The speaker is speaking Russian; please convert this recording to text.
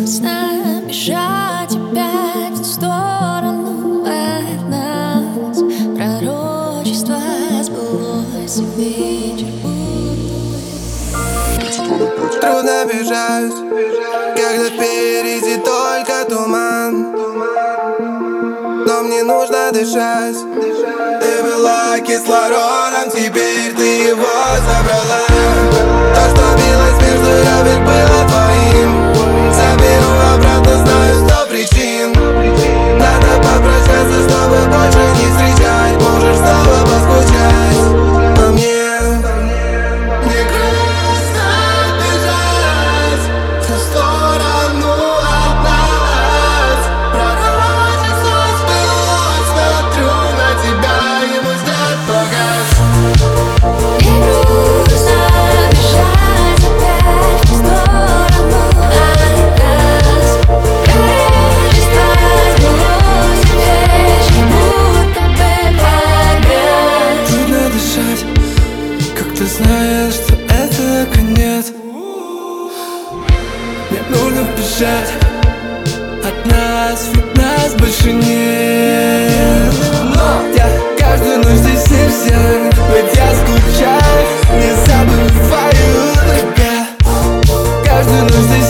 грустно бежать опять в сторону от нас. Пророчество сбылось вечер будто. Трудно бежать, когда впереди только туман. Но мне нужно дышать. Ты была кислородом, теперь ты его забрала. То, что билось между ребер, было твоим. Заберу обратно, знаю 100 причин. Надо попрощаться, чтобы больше не встречать. Можешь снова поскучать по мне. Мне грустно бежать в сторону от нас. Пророчество сбылось, смотрю на тебя, и мой взгляд погас. Мне грустно бежать опять в сторону от нас. Пророчество сбылось вечер будто бы погас. Трудно дышать, как ты знаешь, что это конец. Мне нужно бежать от нас, ведь нас больше нет. Но я каждую ночь здесь нельзя, ведь я скучаю, не забываю тебя. Каждую ночь здесь